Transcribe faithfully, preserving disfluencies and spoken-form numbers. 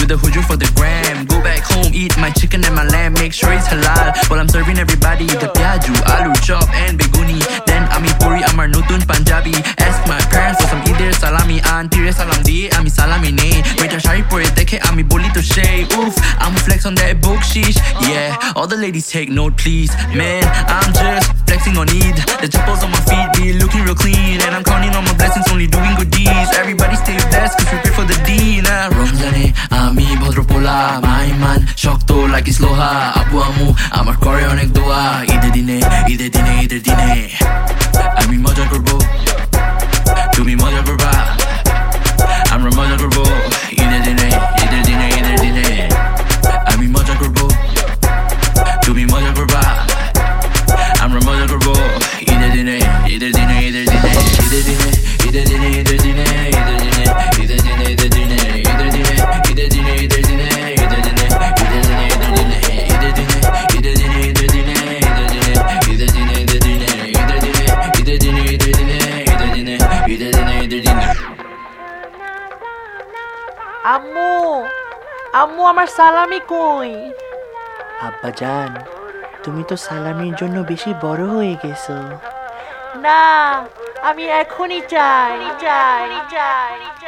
Do the hujur for the gram. Go back home, eat my chicken and my lamb. Make sure it's halal while I'm serving everybody. The pyaju, aloo chop and beguni. Then ami puri amar nutun Punjabi. Ask my parents for some either salami. Auntie re salam diye ami salami nahi. Waiter shari pore dekhe ami boli to shay. Oof, I'ma flex on that bokshish. Yeah, all the ladies take note please. Man, I'm just flexing on Eid. The chappals on my feet be looking real clean. And I'm counting on my blessings, only doing good deeds. Everybody stay blessed cause we pray for the deen. Ramzane, ami bhodropola. My man, shokto like it's loha. Abu amu, amar kore onek doa. Ide dine, ide dine, ide dine. Ami moja korbo, tumi moja korba. Amra moja korbo, ide dine, ide dine, ide dine. Ami moja korbo, tumi moja korba. Amra moja korbo, ide dine, ide dine, ide dine. Ide dine, ide dine, ide dine, ide dine. Ide dine, ide dine, ide dine. Ide dine, ide dine, ide dine. Ide dine, ide dine, ide dine. Ide dine, ide dine, ide dine. Ide dine, ide dine, ide dine. Ide dine, ide dine, ide dine. Ide dine, ide dine. আম্মু আম্মু আমার সালামি কই? আব্বাজান, তুমি তো সালামির জন্য বেশি বড় হয়ে গেছো। না, আমি এখনই চাই চাই চাই